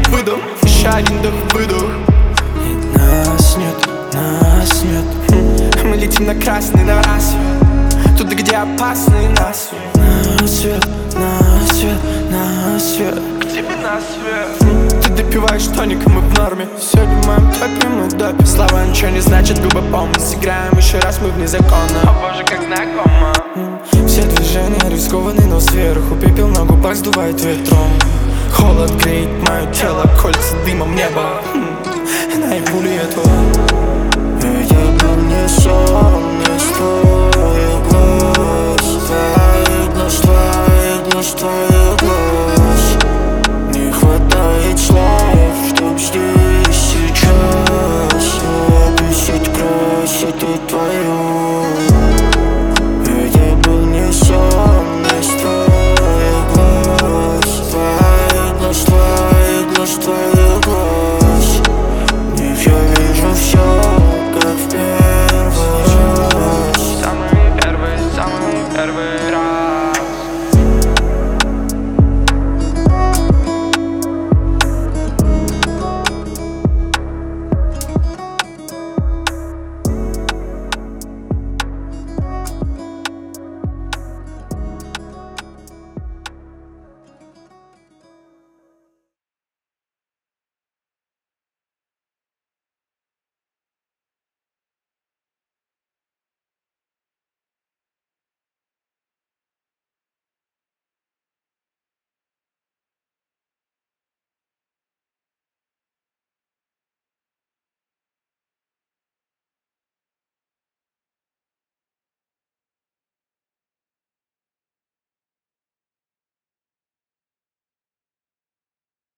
выдох, еще один вдох-выдох. И нас нет. Мы летим на красный, на рассвет, туда, где опасный нас свет. На свет. Тебе на свет. Ты допиваешь тоник, мы в норме. Сегодня в моем топе мы допим. Слова ничего не значит, губы помнят. Сыграем еще раз, мы вне закона. О боже, как знакомо. Все движения рискованные, но сверху пепел на губах сдувает ветром. Холод греет мое тело, кольца дымом неба. Наяву ли это?